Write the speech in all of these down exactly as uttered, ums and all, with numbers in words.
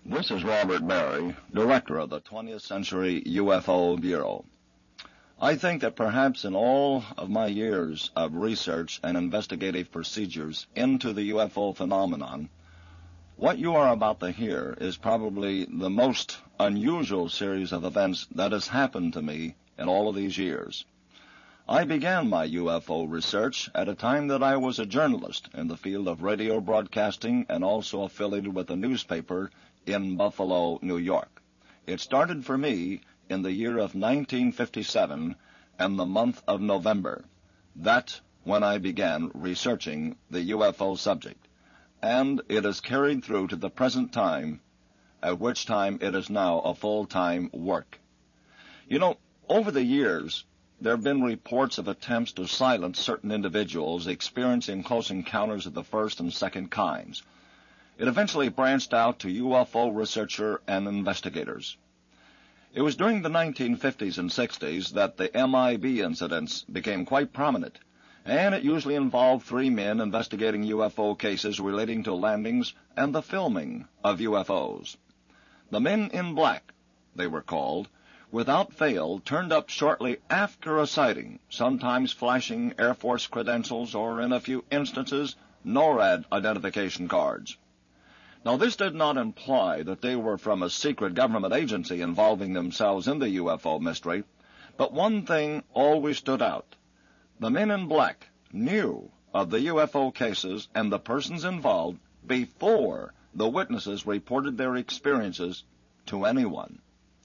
This is Robert Barry, Director of the twentieth Century U F O Bureau. I think that perhaps in all of my years of research and investigative procedures into the U F O phenomenon, what you are about to hear is probably the most unusual series of events that has happened to me in all of these years. I began my U F O research at a time that I was a journalist in the field of radio broadcasting and also affiliated with a newspaper in Buffalo, New York. It started for me in the year of nineteen fifty-seven and the month of November. That's when I began researching the U F O subject, and it has carried through to the present time, at which time it is now a full-time work. You know, over the years, there have been reports of attempts to silence certain individuals experiencing close encounters of the first and second kinds. It eventually branched out to U F O researcher and investigators. It was during the nineteen fifties and sixties that the M I B incidents became quite prominent, and it usually involved three men investigating U F O cases relating to landings and the filming of U F Os. The Men in Black, they were called, without fail turned up shortly after a sighting, sometimes flashing Air Force credentials or, in a few instances, NORAD identification cards. Now, this did not imply that they were from a secret government agency involving themselves in the U F O mystery, but one thing always stood out. The Men in Black knew of the U F O cases and the persons involved before the witnesses reported their experiences to anyone.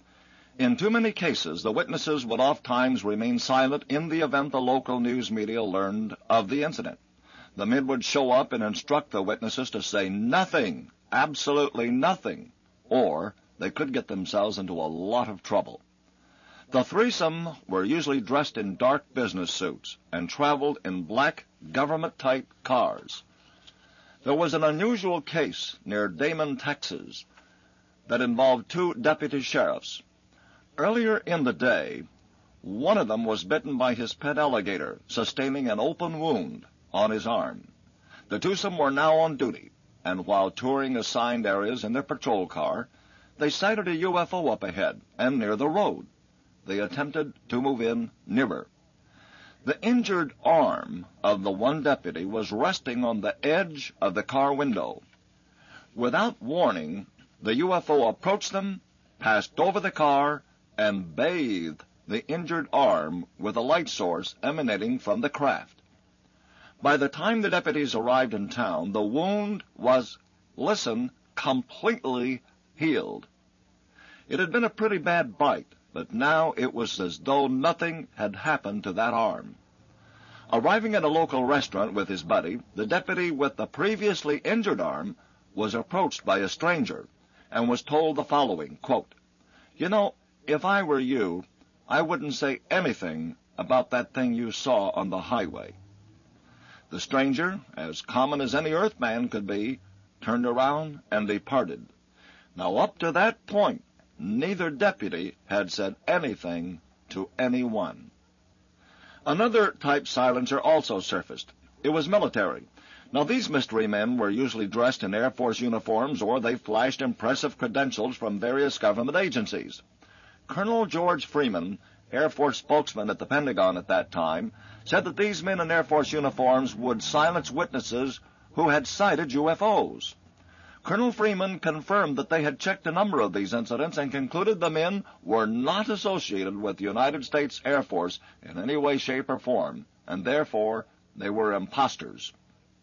In too many cases, the witnesses would oft-times remain silent in the event the local news media learned of the incident. The men would show up and instruct the witnesses to say nothing, absolutely nothing, or they could get themselves into a lot of trouble. The threesome were usually dressed in dark business suits and traveled in black government-type cars. There was an unusual case near Damon, Texas, that involved two deputy sheriffs. Earlier in the day, one of them was bitten by his pet alligator, sustaining an open wound on his arm. The twosome were now on duty, and while touring assigned areas in their patrol car, they sighted a U F O up ahead and near the road. They attempted to move in nearer. The injured arm of the one deputy was resting on the edge of the car window. Without warning, the U F O approached them, passed over the car, and bathed the injured arm with a light source emanating from the craft. By the time the deputies arrived in town, the wound was, listen, completely healed. It had been a pretty bad bite, but now it was as though nothing had happened to that arm. Arriving at a local restaurant with his buddy, the deputy with the previously injured arm was approached by a stranger and was told the following, quote, "You know, if I were you, I wouldn't say anything about that thing you saw on the highway." The stranger, as common as any earthman could be, turned around and departed. Now, up to that point, neither deputy had said anything to anyone. Another type silencer also surfaced. It was military. Now, these mystery men were usually dressed in Air Force uniforms, or they flashed impressive credentials from various government agencies. Colonel George Freeman, Air Force spokesman at the Pentagon at that time, said that these men in Air Force uniforms would silence witnesses who had sighted U F Os. Colonel Freeman confirmed that they had checked a number of these incidents and concluded the men were not associated with the United States Air Force in any way, shape, or form, and therefore they were imposters.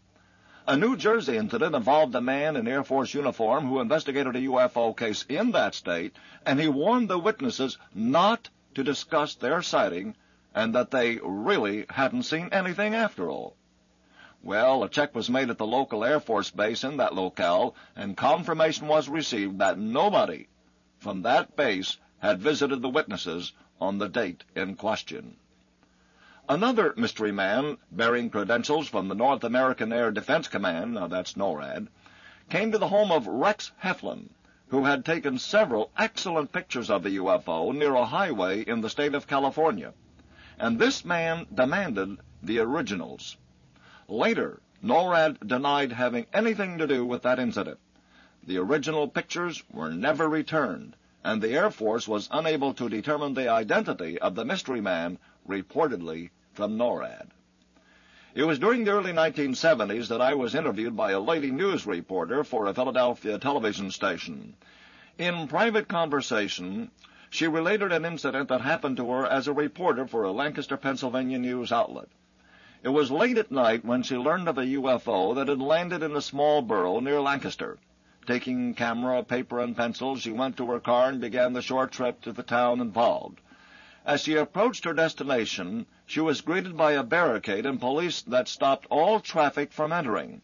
A New Jersey incident involved a man in Air Force uniform who investigated a U F O case in that state, and he warned the witnesses not to discuss their sighting and that they really hadn't seen anything after all. Well, a check was made at the local Air Force base in that locale, and confirmation was received that nobody from that base had visited the witnesses on the date in question. Another mystery man, bearing credentials from the North American Air Defense Command, now that's NORAD, came to the home of Rex Heflin, who had taken several excellent pictures of the U F O near a highway in the state of California, and this man demanded the originals. Later, NORAD denied having anything to do with that incident, the original pictures were never returned, and the Air Force was unable to determine the identity of the mystery man reportedly from NORAD. It was during the early nineteen seventies that I was interviewed by a lady news reporter for a Philadelphia television station. In private conversation, she related an incident that happened to her as a reporter for a Lancaster, Pennsylvania news outlet. It was late at night when she learned of a U F O that had landed in a small borough near Lancaster. Taking camera, paper, and pencil, she went to her car and began the short trip to the town involved. As she approached her destination, she was greeted by a barricade and police that stopped all traffic from entering.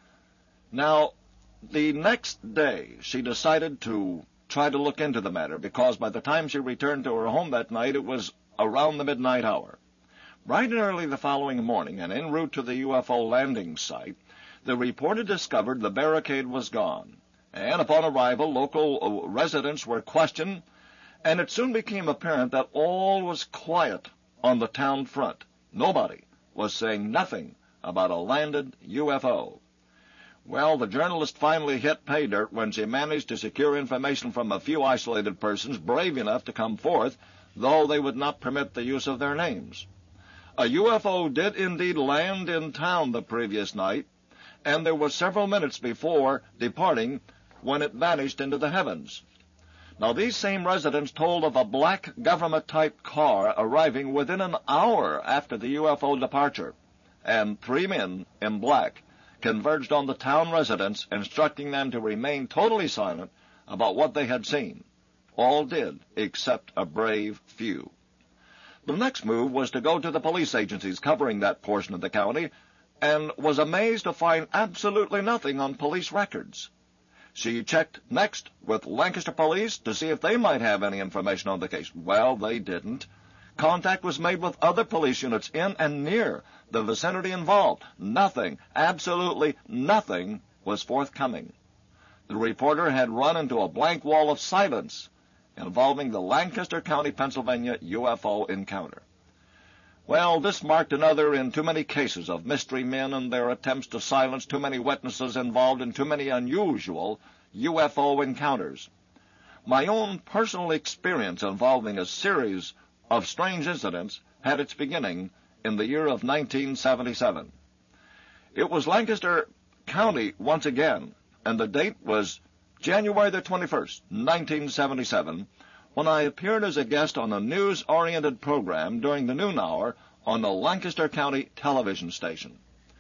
Now, the next day, she decided to try to look into the matter, because by the time she returned to her home that night, it was around the midnight hour. Bright and early the following morning, and en route to the U F O landing site, the reporter discovered the barricade was gone. And upon arrival, local residents were questioned, and it soon became apparent that all was quiet on the town front. Nobody was saying nothing about a landed U F O. Well, the journalist finally hit pay dirt when she managed to secure information from a few isolated persons brave enough to come forth, though they would not permit the use of their names. A U F O did indeed land in town the previous night, and there were several minutes before departing when it vanished into the heavens. Now, these same residents told of a black government-type car arriving within an hour after the U F O departure, and three men in black converged on the town residents, instructing them to remain totally silent about what they had seen. All did, except a brave few. The next move was to go to the police agencies covering that portion of the county, and was amazed to find absolutely nothing on police records. She checked next with Lancaster Police to see if they might have any information on the case. Well, they didn't. Contact was made with other police units in and near the vicinity involved. Nothing, absolutely nothing, was forthcoming. The reporter had run into a blank wall of silence involving the Lancaster County, Pennsylvania U F O encounter. Well, this marked another in too many cases of mystery men and their attempts to silence too many witnesses involved in too many unusual U F O encounters. My own personal experience involving a series of strange incidents had its beginning in the year of nineteen seventy-seven. It was Lancaster County once again, and the date was January the twenty-first, nineteen seventy-seven, when I appeared as a guest on a news-oriented program during the noon hour on the Lancaster County television station.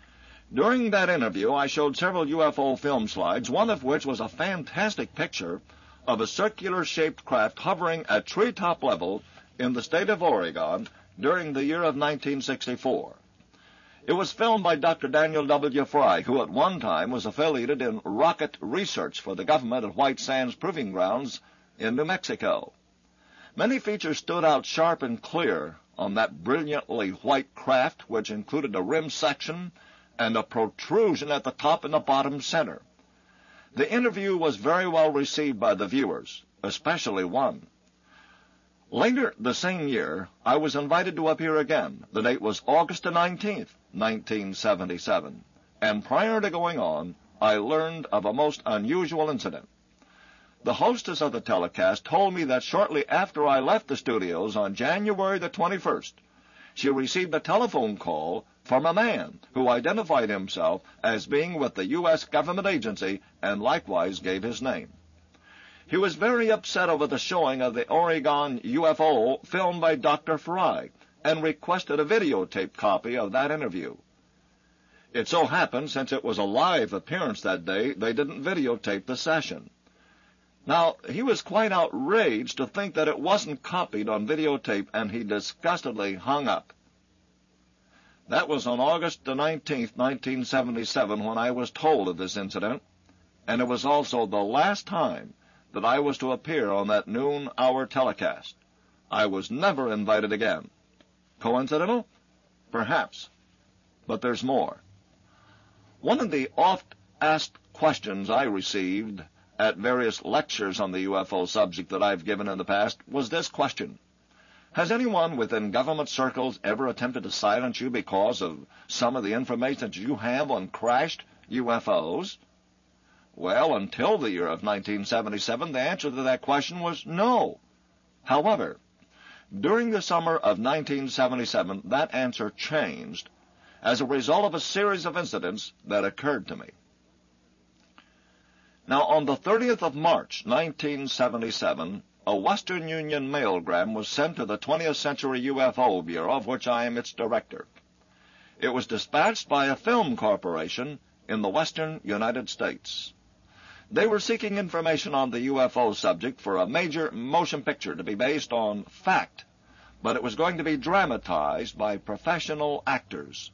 During that interview, I showed several U F O film slides, one of which was a fantastic picture of a circular-shaped craft hovering at treetop level in the state of Oregon during the year of nineteen sixty-four. It was filmed by Doctor Daniel W. Fry, who at one time was affiliated in rocket research for the government at White Sands Proving Grounds in New Mexico. Many features stood out sharp and clear on that brilliantly white craft, which included a rim section and a protrusion at the top and the bottom center. The interview was very well received by the viewers, especially one. Later the same year, I was invited to appear again. The date was August the nineteenth, nineteen seventy-seven, and prior to going on, I learned of a most unusual incident. The hostess of the telecast told me that shortly after I left the studios on January the twenty-first, she received a telephone call from a man who identified himself as being with the U S government agency and likewise gave his name. He was very upset over the showing of the Oregon U F O filmed by Doctor Fry and requested a videotape copy of that interview. It so happened, since it was a live appearance that day, they didn't videotape the session. Now, he was quite outraged to think that it wasn't copied on videotape, and he disgustedly hung up. That was on August the nineteenth, nineteen seventy-seven, when I was told of this incident, and it was also the last time that I was to appear on that noon-hour telecast. I was never invited again. Coincidental? Perhaps. But there's more. One of the oft-asked questions I received at various lectures on the U F O subject that I've given in the past was this question: has anyone within government circles ever attempted to silence you because of some of the information that you have on crashed U F Os? Well, until the year of nineteen seventy-seven, the answer to that question was no. However, during the summer of nineteen seventy-seven, that answer changed as a result of a series of incidents that occurred to me. Now, on the thirtieth of March, nineteen seventy-seven, a Western Union mailgram was sent to the twentieth Century U F O Bureau, of which I am its director. It was dispatched by a film corporation in the western United States. They were seeking information on the U F O subject for a major motion picture to be based on fact, but it was going to be dramatized by professional actors.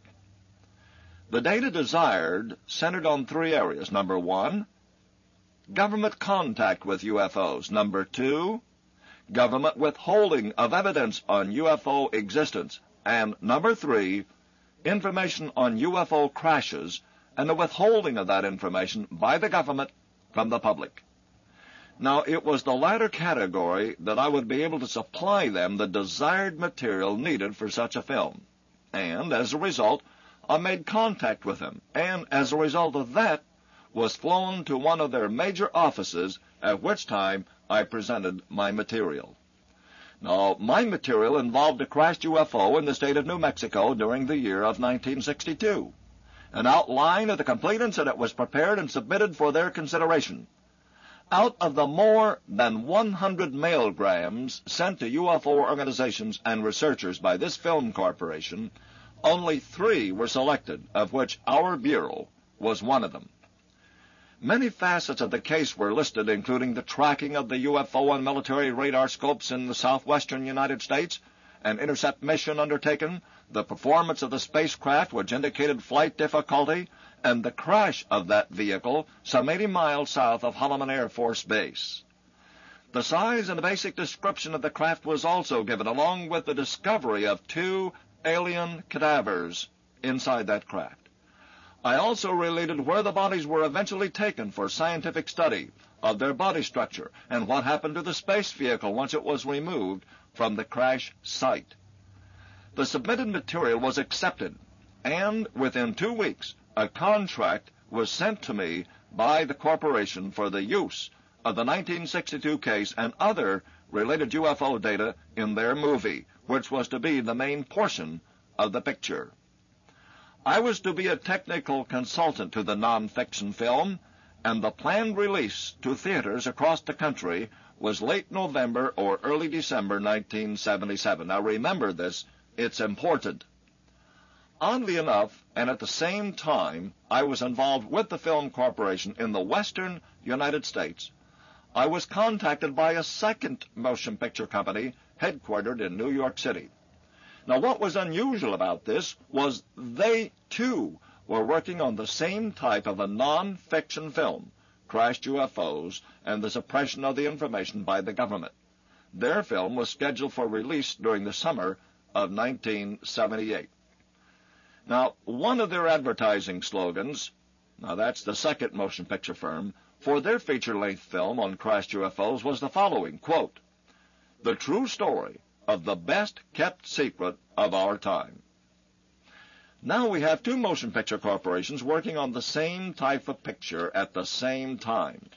The data desired centered on three areas. Number one, government contact with U F Os. Number two, government withholding of evidence on U F O existence. And number three, information on U F O crashes and the withholding of that information by the government from the public. Now, it was the latter category that I would be able to supply them the desired material needed for such a film. And, as a result, I made contact with them, and as a result of that, was flown to one of their major offices, at which time I presented my material. Now, my material involved a crashed U F O in the state of New Mexico during the year of nineteen sixty-two. An outline of the complete incident was prepared and submitted for their consideration. Out of the more than one hundred mailgrams sent to U F O organizations and researchers by this film corporation, only three were selected, of which our Bureau was one of them. Many facets of the case were listed, including the tracking of the U F O on military radar scopes in the southwestern United States, an intercept mission undertaken, the performance of the spacecraft which indicated flight difficulty, and the crash of that vehicle some eighty miles south of Holloman Air Force Base. The size and the basic description of the craft was also given, along with the discovery of two alien cadavers inside that craft. I also related where the bodies were eventually taken for scientific study of their body structure and what happened to the space vehicle once it was removed from the crash site. The submitted material was accepted, and within two weeks, a contract was sent to me by the corporation for the use of the nineteen sixty-two case and other related U F O data in their movie, which was to be the main portion of the picture. I was to be a technical consultant to the nonfiction film, and the planned release to theaters across the country was late November or early December nineteen seventy-seven. Now remember this, it's important. Oddly enough, and at the same time I was involved with the film corporation in the western United States, I was contacted by a second motion picture company headquartered in New York City. Now, what was unusual about this was they, too, were working on the same type of a non-fiction film, crashed U F Os and the suppression of the information by the government. Their film was scheduled for release during the summer of nineteen seventy-eight. Now, one of their advertising slogans, now that's the second motion picture firm, for their feature-length film on crashed U F Os was the following, quote, "The true story of the best-kept secret of our time." Now we have two motion picture corporations working on the same type of picture at the same time.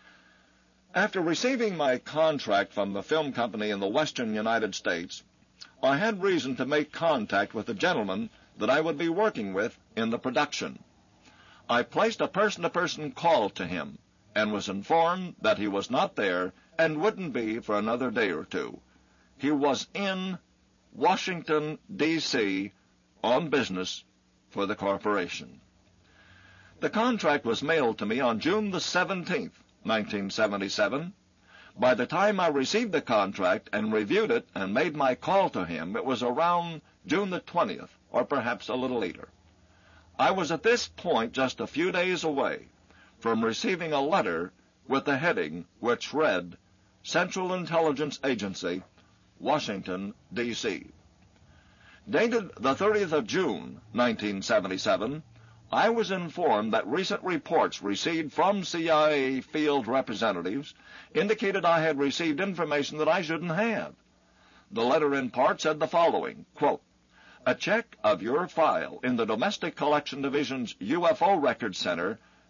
After receiving my contract from the film company in the western United States, I had reason to make contact with the gentleman that I would be working with in the production. I placed a person-to-person call to him and was informed that he was not there and wouldn't be for another day or two. He was in Washington, D C on business for the corporation. The contract was mailed to me on June the seventeenth, nineteen seventy-seven. By the time I received the contract and reviewed it and made my call to him, it was around June the twentieth, or perhaps a little later. I was at this point just a few days away from receiving a letter with the heading which read, Central Intelligence Agency, Washington, D C Dated the thirtieth of June, nineteen seventy-seven, I was informed that recent reports received from C I A field representatives indicated I had received information that I shouldn't have. The letter in part said the following, quote, "A check of your file in the Domestic Collection Division's U F O Records Center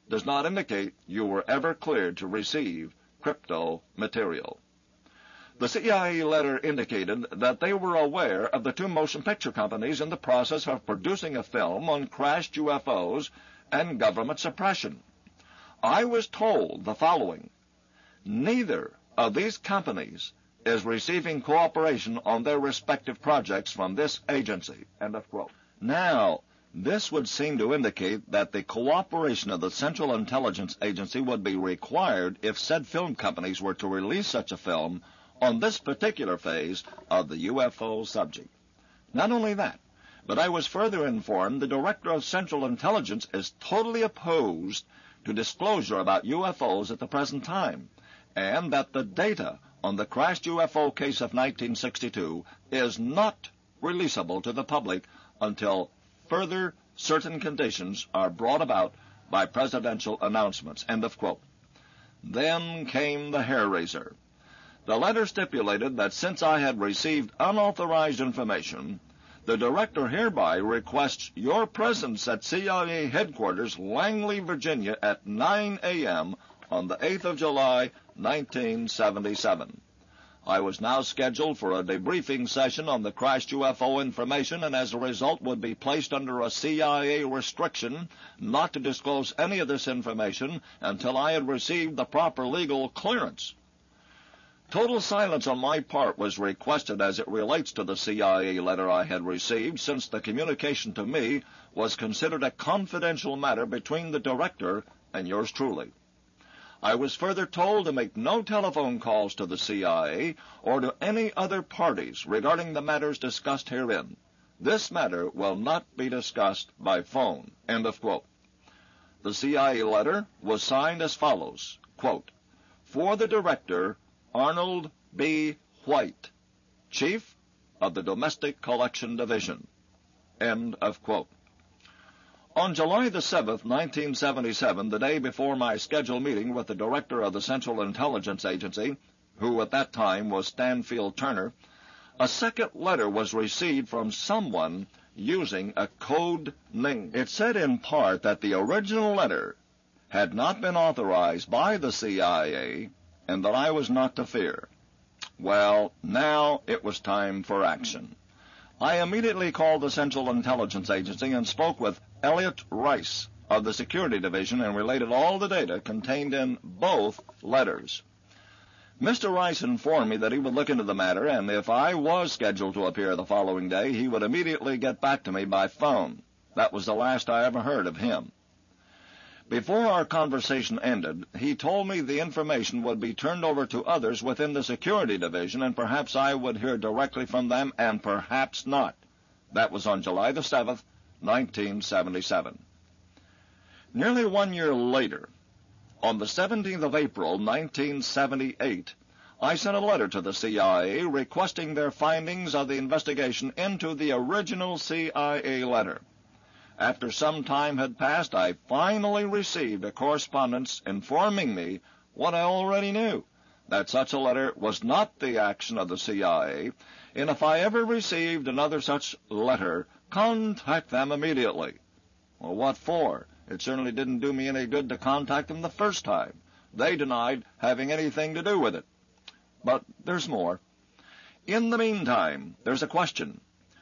does not indicate you were ever cleared to receive crypto material. The C I A letter indicated that they were aware of the two motion picture companies in the process of producing a film on crashed U F Os and government suppression. I was told the following: neither of these companies is receiving cooperation on their respective projects from this agency. End of quote. Now, this would seem to indicate that the cooperation of the Central Intelligence Agency would be required if said film companies were to release such a film on this particular phase of the U F O subject. Not only that, but I was further informed the Director of Central Intelligence is totally opposed to disclosure about U F Os at the present time, and that the data on the crashed U F O case of nineteen sixty-two is not releasable to the public until further certain conditions are brought about by presidential announcements. End of quote. Then came the hair-raiser. The letter stipulated that since I had received unauthorized information, the Director hereby requests your presence at C I A headquarters, Langley, Virginia, at nine a.m. on the eighth of July, nineteen seventy-seven. I was now scheduled for a debriefing session on the crashed U F O information, and as a result would be placed under a C I A restriction not to disclose any of this information until I had received the proper legal clearance. Total silence on my part was requested as it relates to the C I A letter I had received, since the communication to me was considered a confidential matter between the Director and yours truly. I was further told to make no telephone calls to the C I A or to any other parties regarding the matters discussed herein. This matter will not be discussed by phone. End of quote. The C I A letter was signed as follows, quote, for the Director, Arnold B. White, Chief of the Domestic Collection Division. End of quote. On July the seventh, nineteen seventy-seven, the day before my scheduled meeting with the Director of the Central Intelligence Agency, who at that time was Stanfield Turner, a second letter was received from someone using a code name. It said in part that the original letter had not been authorized by the C I A and that I was not to fear. Well, now it was time for action. I immediately called the Central Intelligence Agency and spoke with Elliot Rice of the Security Division and related all the data contained in both letters. Mister Rice informed me that he would look into the matter, and if I was scheduled to appear the following day, he would immediately get back to me by phone. That was the last I ever heard of him. Before our conversation ended, he told me the information would be turned over to others within the Security Division, and perhaps I would hear directly from them, and perhaps not. That was on July the seventh, nineteen seventy-seven. Nearly one year later, on the seventeenth of April, nineteen seventy-eight, I sent a letter to the C I A requesting their findings of the investigation into the original C I A letter. After some time had passed, I finally received a correspondence informing me what I already knew, that such a letter was not the action of the C I A, and if I ever received another such letter, contact them immediately. Well, what for? It certainly didn't do me any good to contact them the first time. They denied having anything to do with it. But there's more. In the meantime, there's a question.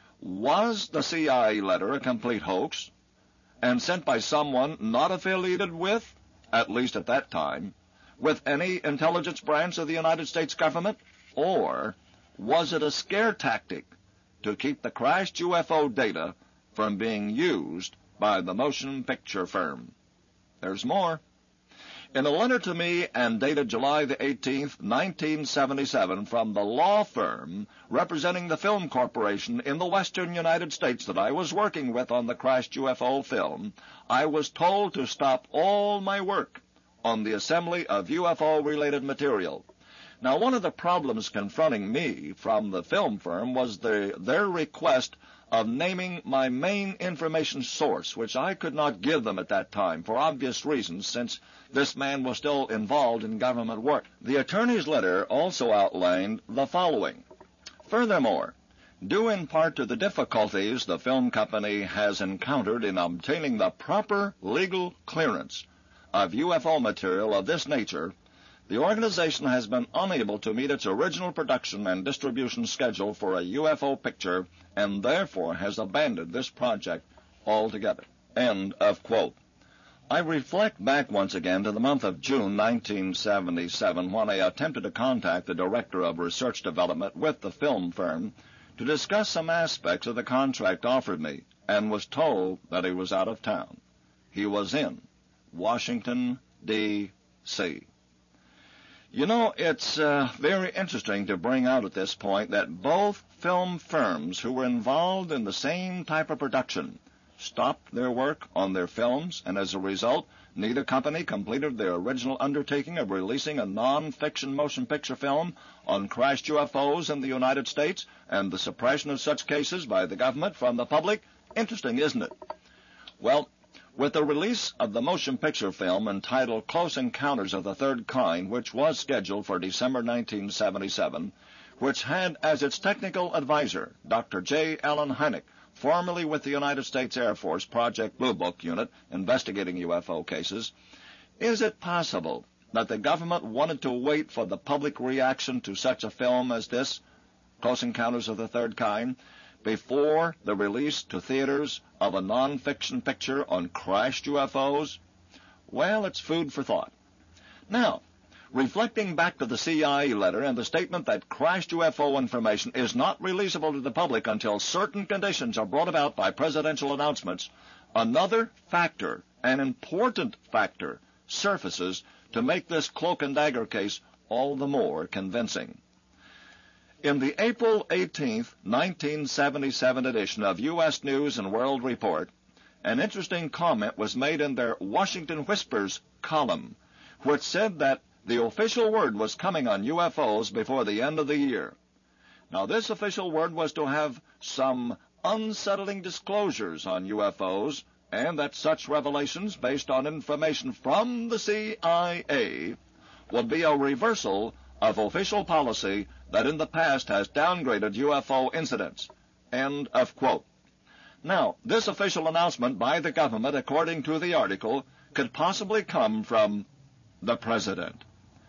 Was the C I A letter a complete hoax and sent by someone not affiliated with, at least at that time, with any intelligence branch of the United States government? Or was it a scare tactic to keep the crashed U F O data from being used by the motion picture firm? There's more. In a letter to me and dated July the eighteenth, nineteen seventy-seven, from the law firm representing the Film Corporation in the western United States that I was working with on the crashed U F O film, I was told to stop all my work on the assembly of U F O-related material. Now, one of the problems confronting me from the film firm was the, their request of naming my main information source, which I could not give them at that time for obvious reasons, since this man was still involved in government work. The attorney's letter also outlined the following. Furthermore, due in part to the difficulties the film company has encountered in obtaining the proper legal clearance of U F O material of this nature, the organization has been unable to meet its original production and distribution schedule for a U F O picture and therefore has abandoned this project altogether. End of quote. I reflect back once again to the month of June nineteen seventy-seven when I attempted to contact the Director of Research Development with the film firm to discuss some aspects of the contract offered me and was told that he was out of town. He was in Washington, D C You know, it's uh, very interesting to bring out at this point that both film firms who were involved in the same type of production stopped their work on their films, and as a result, neither company completed their original undertaking of releasing a non-fiction motion picture film on crashed U F Os in the United States and the suppression of such cases by the government from the public. Interesting, isn't it? Well, with the release of the motion picture film entitled Close Encounters of the Third Kind, which was scheduled for December nineteen seventy-seven, which had as its technical advisor Doctor J. Allen Hynek, formerly with the United States Air Force Project Blue Book Unit investigating U F O cases, is it possible that the government wanted to wait for the public reaction to such a film as this, Close Encounters of the Third Kind, before the release to theaters of a non-fiction picture on crashed U F Os? Well, it's food for thought. Now, reflecting back to the C I A letter and the statement that crashed U F O information is not releasable to the public until certain conditions are brought about by presidential announcements, another factor, an important factor, surfaces to make this cloak and dagger case all the more convincing. In the April eighteenth, nineteen seventy-seven edition of U S News and World Report, an interesting comment was made in their Washington Whispers column, which said that the official word was coming on U F Os before the end of the year. Now, this official word was to have some unsettling disclosures on U F Os, and that such revelations, based on information from the C I A, would be a reversal of official policy that in the past has downgraded U F O incidents. End of quote. Now, this official announcement by the government, according to the article, could possibly come from the President.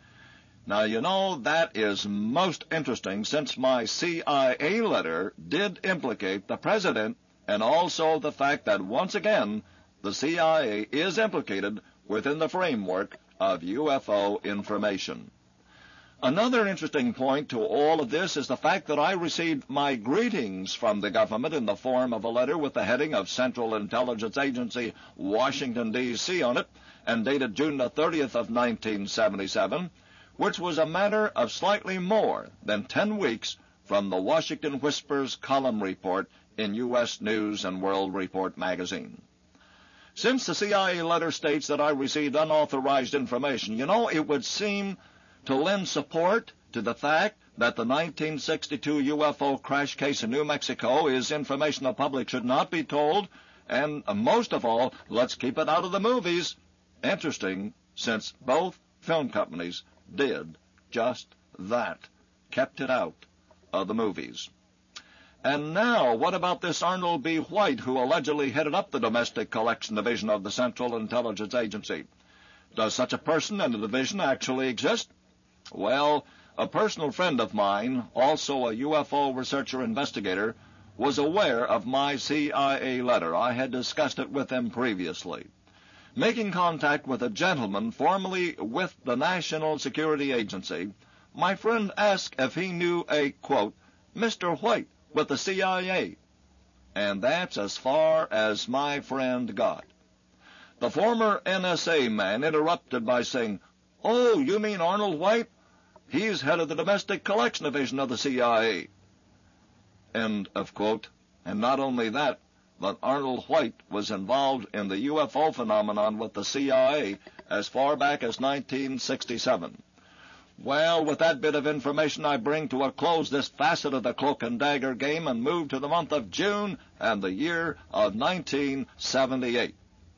Now, you know, that is most interesting, since my C I A letter did implicate the President, and also the fact that, once again, the C I A is implicated within the framework of U F O information. Another interesting point to all of this is the fact that I received my greetings from the government in the form of a letter with the heading of Central Intelligence Agency, Washington, D C on it, and dated June the thirtieth of nineteen seventy-seven, which was a matter of slightly more than ten weeks from the Washington Whispers column report in U S News and World Report magazine. Since the C I A letter states that I received unauthorized information, you know, it would seem to lend support to the fact that the nineteen sixty-two U F O crash case in New Mexico is information the public should not be told, and uh, most of all, let's keep it out of the movies. Interesting, since both film companies did just that, kept it out of the movies. And now, what about this Arnold B. White, who allegedly headed up the Domestic Collection Division of the Central Intelligence Agency? Does such a person and a division actually exist? Well, a personal friend of mine, also a U F O researcher investigator, was aware of my C I A letter. I had discussed it with him previously. Making contact with a gentleman formerly with the National Security Agency, my friend asked if he knew a, quote, Mister White with the C I A. And that's as far as my friend got. The former N S A man interrupted by saying, "Oh, you mean Arnold White? He's head of the Domestic Collection Division of the C I A." End of quote. And not only that, but Arnold White was involved in the U F O phenomenon with the C I A as far back as nineteen sixty-seven. Well, with that bit of information, I bring to a close this facet of the cloak and dagger game and move to the month of June and the year of nineteen seventy-eight.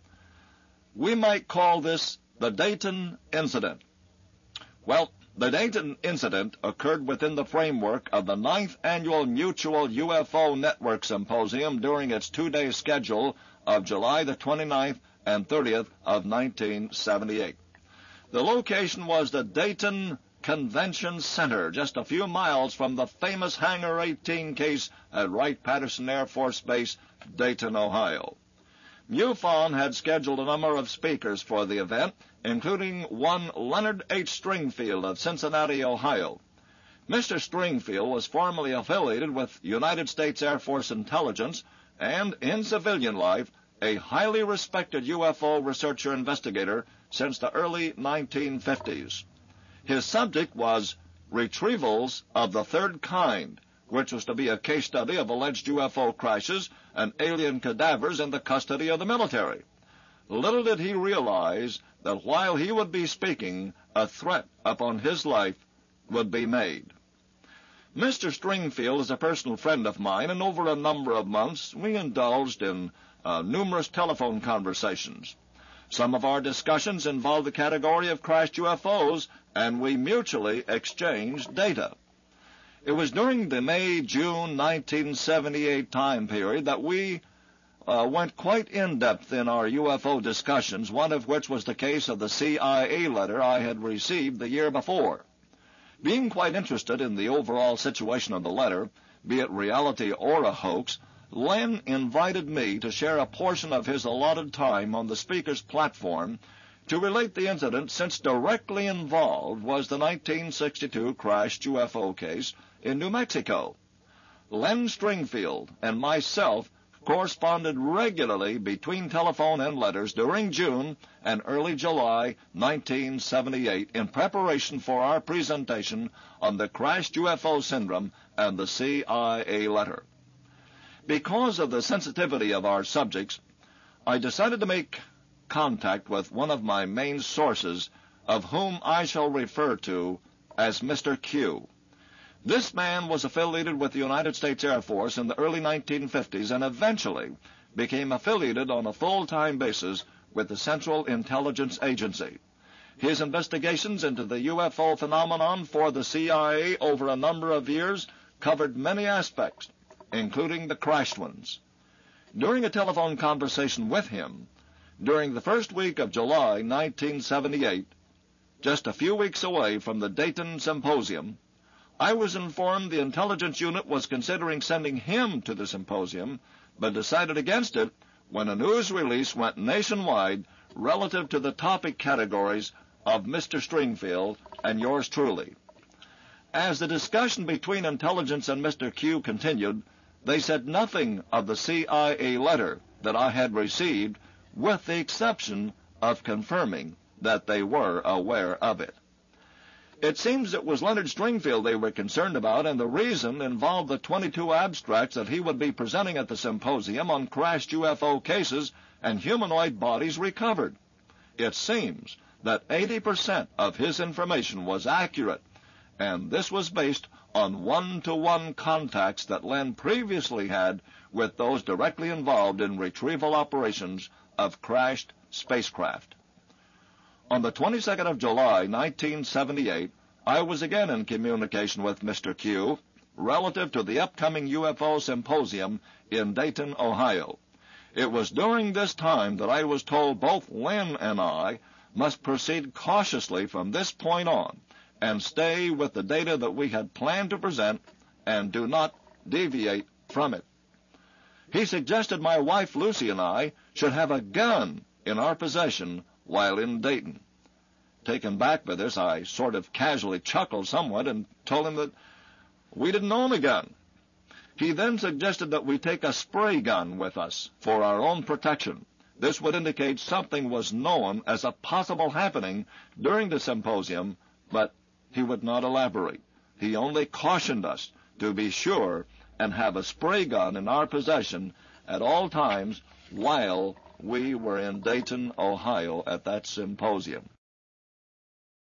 We might call this the Dayton Incident. Well, the Dayton Incident occurred within the framework of the ninth Annual Mutual U F O Network Symposium during its two-day schedule of July the twenty-ninth and thirtieth of nineteen seventy-eight. The location was the Dayton Convention Center, just a few miles from the famous Hangar eighteen case at Wright-Patterson Air Force Base, Dayton, Ohio. MUFON had scheduled a number of speakers for the event, including one Leonard H. Stringfield of Cincinnati, Ohio. Mister Stringfield was formerly affiliated with United States Air Force Intelligence and, in civilian life, a highly respected U F O researcher investigator since the early nineteen fifties. His subject was Retrievals of the Third Kind, which was to be a case study of alleged U F O crashes and alien cadavers in the custody of the military. Little did he realize that while he would be speaking, a threat upon his life would be made. Mister Stringfield is a personal friend of mine, and over a number of months we indulged in uh, numerous telephone conversations. Some of our discussions involved the category of crashed U F Os, and we mutually exchanged data. It was during the May-June nineteen seventy-eight time period that we uh, went quite in-depth in our U F O discussions, one of which was the case of the C I A letter I had received the year before. Being quite interested in the overall situation of the letter, be it reality or a hoax, Len invited me to share a portion of his allotted time on the speaker's platform to relate the incident, since directly involved was the nineteen sixty-two crashed U F O case in New Mexico. Len Stringfield and myself corresponded regularly between telephone and letters during June and early July nineteen seventy-eight in preparation for our presentation on the crashed U F O syndrome and the C I A letter. Because of the sensitivity of our subjects, I decided to make contact with one of my main sources, of whom I shall refer to as Mister Q. This man was affiliated with the United States Air Force in the early nineteen fifties and eventually became affiliated on a full-time basis with the Central Intelligence Agency. His investigations into the U F O phenomenon for the C I A over a number of years covered many aspects, including the crashed ones. During a telephone conversation with him, during the first week of July nineteen seventy-eight, just a few weeks away from the Dayton Symposium, I was informed the intelligence unit was considering sending him to the symposium, but decided against it when a news release went nationwide relative to the topic categories of Mister Stringfield and yours truly. As the discussion between intelligence and Mister Q continued, they said nothing of the C I A letter that I had received, with the exception of confirming that they were aware of it. It seems it was Leonard Stringfield they were concerned about, and the reason involved the twenty-two abstracts that he would be presenting at the symposium on crashed U F O cases and humanoid bodies recovered. It seems that eighty percent of his information was accurate, and this was based on one-to-one contacts that Len previously had with those directly involved in retrieval operations of crashed spacecraft. On the twenty-second of July, nineteen seventy-eight, I was again in communication with Mister Q relative to the upcoming U F O symposium in Dayton, Ohio. It was during this time that I was told both Len and I must proceed cautiously from this point on and stay with the data that we had planned to present and do not deviate from it. He suggested my wife Lucy and I should have a gun in our possession while in Dayton. Taken back by this, I sort of casually chuckled somewhat and told him that we didn't own a gun. He then suggested that we take a spray gun with us for our own protection. This would indicate something was known as a possible happening during the symposium, but he would not elaborate. He only cautioned us to be sure and have a spray gun in our possession at all times while we were in Dayton, Ohio at that symposium.